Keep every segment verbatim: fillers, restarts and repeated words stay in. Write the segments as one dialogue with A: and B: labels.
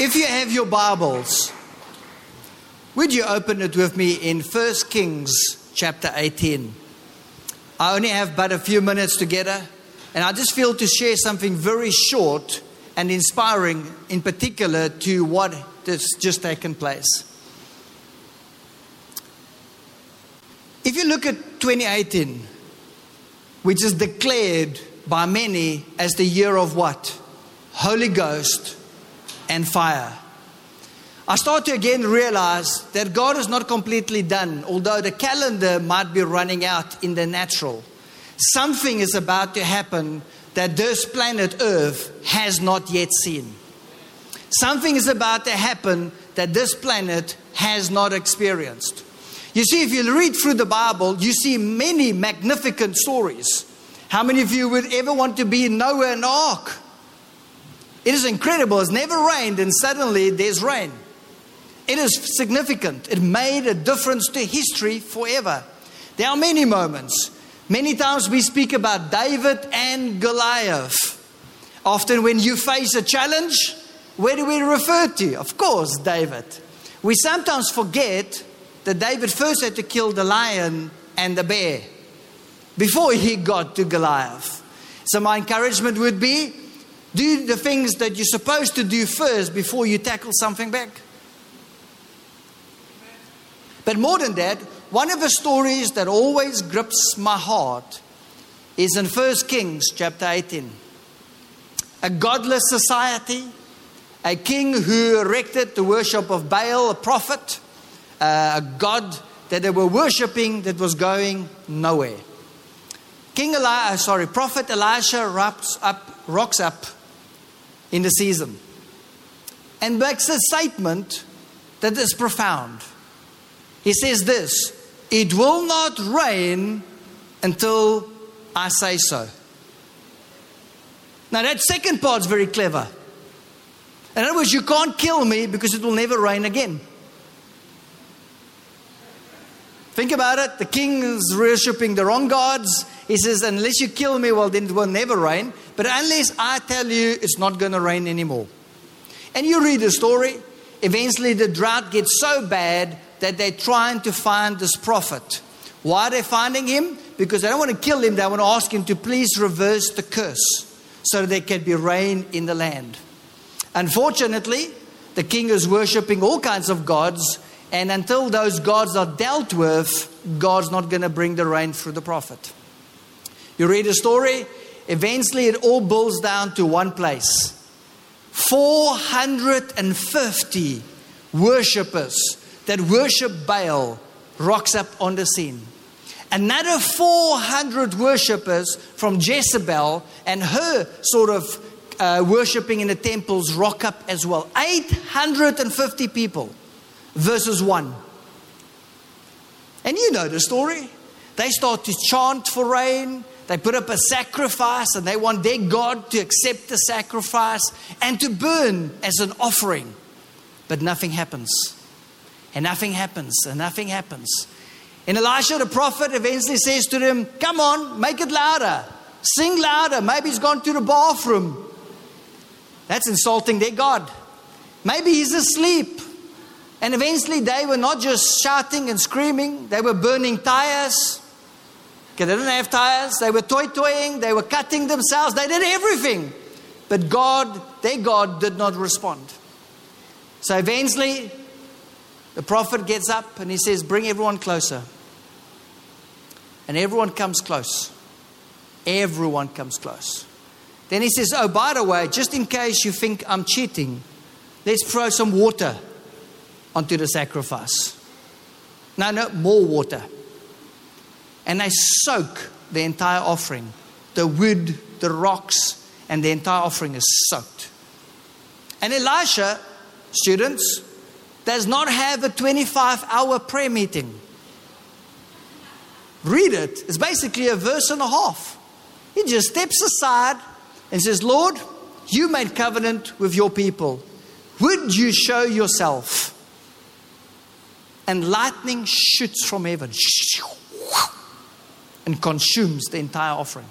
A: If you have your Bibles, would you open it with me in First Kings chapter eighteen? I only have but a few minutes together, and I just feel to share something very short and inspiring, in particular to what has just taken place. If you look at twenty eighteen, which is declared by many as the year of what? Holy Ghost and fire. I start to again realize that God is not completely done, although the calendar might be running out in the natural. Something is about to happen that this planet Earth has not yet seen. Something is about to happen that this planet has not experienced. You see, if you read through the Bible, you see many magnificent stories. How many of you would ever want to be in Noah and the ark? It is incredible. It's never rained and suddenly there's rain. It is significant. It made a difference to history forever. There are many moments. Many times we speak about David and Goliath. Often when you face a challenge, where do we refer to? Of course, David. We sometimes forget that David first had to kill the lion and the bear before he got to Goliath. So my encouragement would be, do the things that you're supposed to do first before you tackle something back. But more than that, one of the stories that always grips my heart is in First Kings chapter eighteen. A godless society, a king who erected the worship of Baal, a prophet, uh, a god that they were worshipping that was going nowhere. King Eli, sorry, Prophet Elisha rocks up, rocks up in the season and makes a statement that is profound. He says this: it will not rain until I say so. Now that second part's very clever. In other words, you can't kill me because it will never rain again. Think about it. The king is worshipping the wrong gods. He says, unless you kill me, well, then it will never rain. But unless I tell you, it's not going to rain anymore. And you read the story. Eventually, the drought gets so bad that they're trying to find this prophet. Why are they finding him? Because they don't want to kill him. They want to ask him to please reverse the curse so that there can be rain in the land. Unfortunately, the king is worshipping all kinds of gods. And until those gods are dealt with, God's not going to bring the rain through the prophet. You read the story, eventually it all boils down to one place. four hundred fifty worshippers that worship Baal rocks up on the scene. Another four hundred worshippers from Jezebel and her sort of uh, worshipping in the temples rock up as well. eight hundred fifty people. Verses one. And you know the story. They start to chant for rain. They put up a sacrifice and they want their God to accept the sacrifice and to burn as an offering. But nothing happens. And nothing happens. And nothing happens. And Elisha the prophet eventually says to them, come on, make it louder. Sing louder. Maybe he's gone to the bathroom. That's insulting their God. Maybe he's asleep. And eventually they were not just shouting and screaming. They were burning tires. Okay, they didn't have tires. They were toy-toying. They were cutting themselves. They did everything. But God, their God, did not respond. So eventually, the prophet gets up and he says, bring everyone closer. And everyone comes close. Everyone comes close. Then he says, oh, by the way, just in case you think I'm cheating, let's throw some water onto the sacrifice. No, no, more water. And they soak the entire offering. The wood, the rocks, and the entire offering is soaked. And Elisha, students, does not have a twenty-five hour prayer meeting. Read it. It's basically a verse and a half. He just steps aside and says, Lord, you made covenant with your people. Would you show yourself? And lightning shoots from heaven and consumes the entire offering.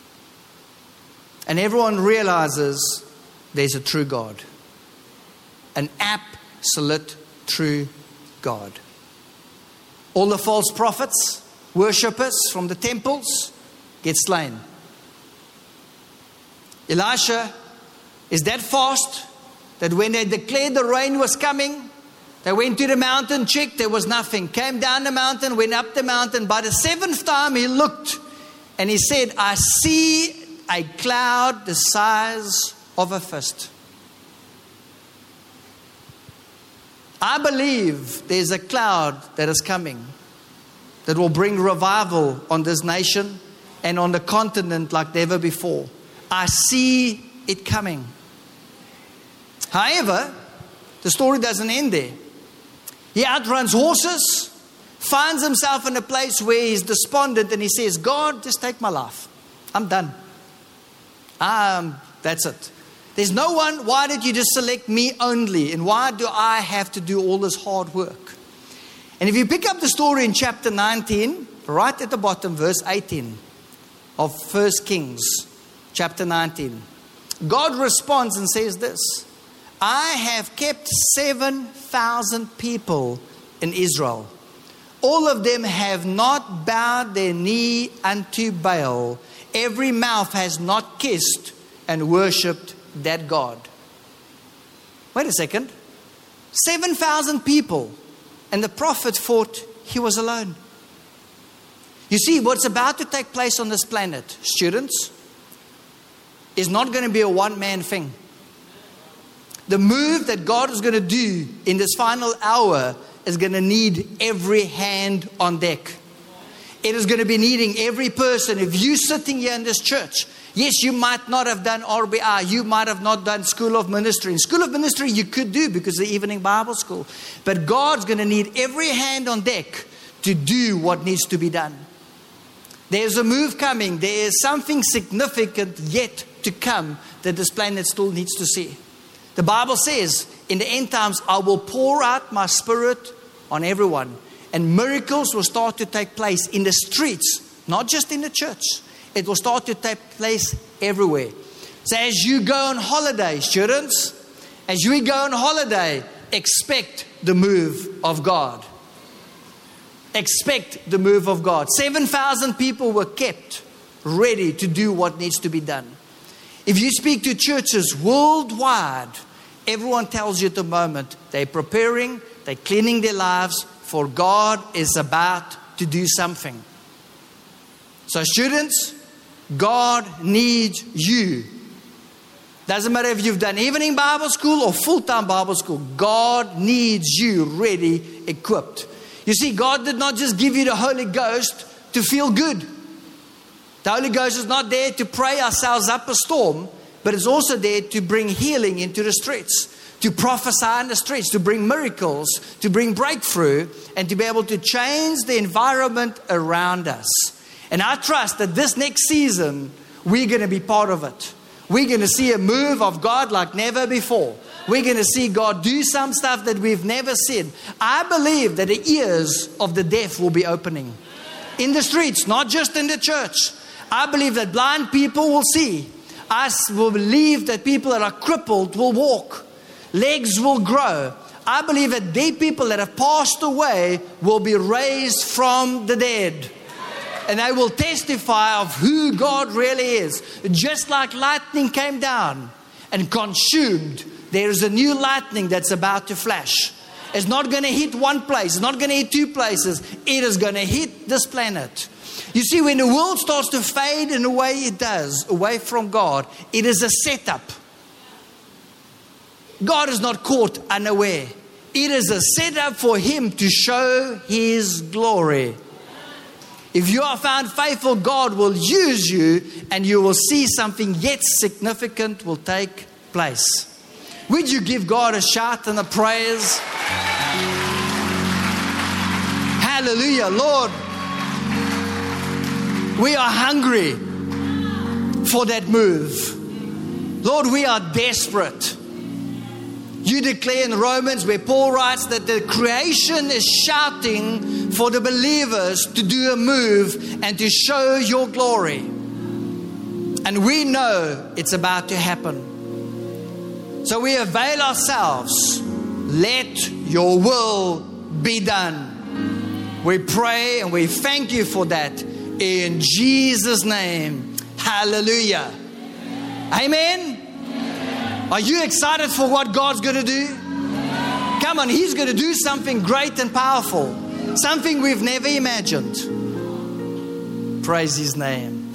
A: And everyone realizes there's a true God. an absolute true God. All the false prophets, worshippers from the temples get slain. Elisha is that fast that when they declared the rain was coming, they went to the mountain, checked, there was nothing. Came down the mountain, went up the mountain. By the seventh time he looked and he said, I see a cloud the size of a fist. I believe there's a cloud that is coming that will bring revival on this nation and on the continent like never before. I see it coming. However, the story doesn't end there. He outruns horses, finds himself in a place where he's despondent and he says, God, just take my life. I'm done. Um, that's it. There's no one. Why did you just select me only? And why do I have to do all this hard work? And if you pick up the story in chapter nineteen, right at the bottom, verse eighteen of First Kings, chapter nineteen, God responds and says this, I have kept seven thousand people in Israel. All of them have not bowed their knee unto Baal. Every mouth has not kissed and worshipped that God. Wait a second. seven thousand people. And the prophet thought he was alone. You see, what's about to take place on this planet, students, is not going to be a one-man thing. The move that God is going to do in this final hour is going to need every hand on deck. It is going to be needing every person. If you're sitting here in this church, yes, you might not have done R B I. You might have not done School of Ministry. In School of Ministry, you could do because of the evening Bible school. But God's going to need every hand on deck to do what needs to be done. There's a move coming. There is something significant yet to come that this planet still needs to see. The Bible says, in the end times, I will pour out my spirit on everyone. And miracles will start to take place in the streets, not just in the church. It will start to take place everywhere. So as you go on holiday, students, as we go on holiday, expect the move of God. Expect the move of God. seven thousand people were kept ready to do what needs to be done. If you speak to churches worldwide, everyone tells you at the moment they're preparing, they're cleaning their lives, for God is about to do something. So students, God needs you. Doesn't matter if you've done evening Bible school or full-time Bible school. God needs you ready, equipped. You see, God did not just give you the Holy Ghost to feel good. The Holy Ghost is not there to pray ourselves up a storm, but it's also there to bring healing into the streets, to prophesy in the streets, to bring miracles, to bring breakthrough, and to be able to change the environment around us. And I trust that this next season, we're going to be part of it. We're going to see a move of God like never before. We're going to see God do some stuff that we've never seen. I believe that the ears of the deaf will be opening in the streets, not just in the church. I believe that blind people will see. I will believe that people that are crippled will walk. Legs will grow. I believe that dead people that have passed away will be raised from the dead. And they will testify of who God really is. Just like lightning came down and consumed, there is a new lightning that's about to flash. It's not going to hit one place. It's not going to hit two places. It is going to hit this planet. You see, when the world starts to fade in the way it does, away from God, it is a setup. God is not caught unaware. It is a setup for Him to show His glory. If you are found faithful, God will use you and you will see something yet significant will take place. Would you give God a shout and a praise? Hallelujah. Lord, we are hungry for that move. Lord, we are desperate. You declare in Romans where Paul writes that the creation is shouting for the believers to do a move and to show your glory. And we know it's about to happen. So we avail ourselves. Let your will be done. We pray and we thank you for that. In Jesus' name. Hallelujah. Amen. Are you excited for what God's going to do? Come on, He's going to do something great and powerful. Something we've never imagined. Praise His name.